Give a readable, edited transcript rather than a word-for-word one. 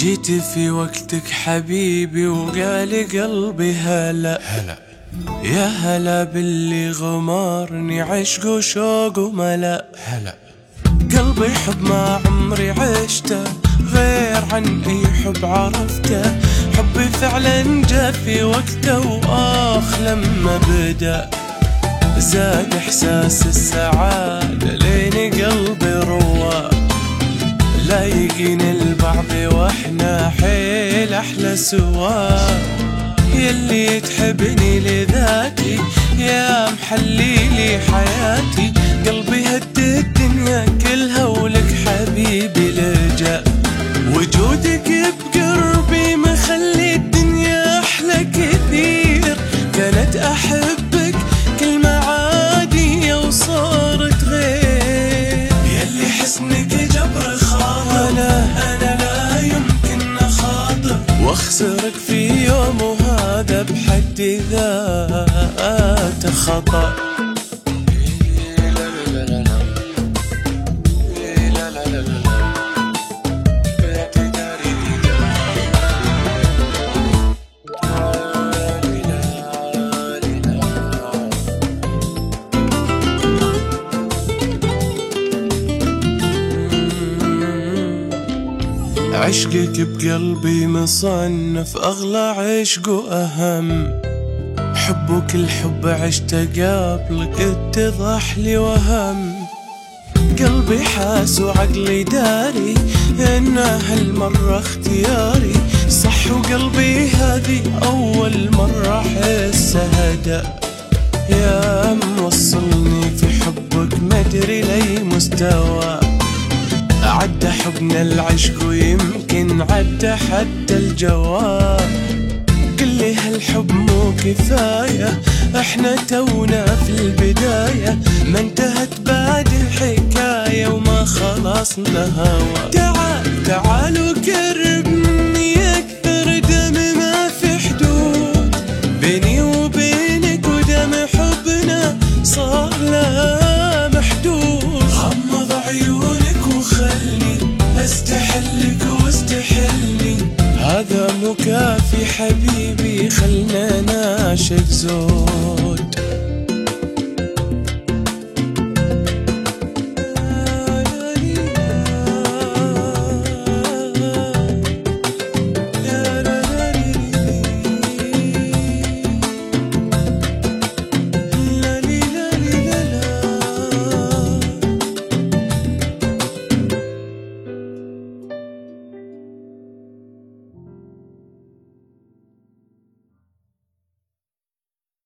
جيت في وقتك حبيبي وقال قلبي هلا هلا يا هلا باللي غمرني عشق وشوق وملا. هلا قلبي حب ما عمري عشته غير عن اي حب عرفته. حبي فعلا جا في وقته واخ لما بدا. زاد احساس السعادة لين قلبي روى. لايقين البعض واحنا حيل احلى سوا. يلي تحبني لذاتي يا محلي لي حياتي. قلبي هد الدنيا كلها ولك حبيبي لجأ. وجودك بقربي مخلي الدنيا احلى كثير. كانت احبك كل ما عادية وصارت غير. يلي حسنك جبر خاطر انا لا يمكن اخاطر واخسرك في يوم وهذا بحد ذاته خطأ. عشقك بقلبي مصنف أغلى عشق وأهم. حبك الحب عشته قبلك اتضح لي وهم. قلبي حاس وعقلي داري إنه هالمرة اختياري صح. وقلبي هذه أول مرة أحسه هدأ. يا موصلني في حبك مدري لي مستوى. عدى حبنا العشق ويمكن عدى حتى الجواب. قلي هالحب مو كفاية احنا تونا في البداية. ما انتهت بعد الحكاية وما خلصنا هوا. تعال وقربني اكثر دم ما في حدود. بيني وبينك ودم حبنا صار لا محدود. غمض عيونك وخلني استحلك واستحلني. هذا مو كافي حبيبي خلنا نعشق زود.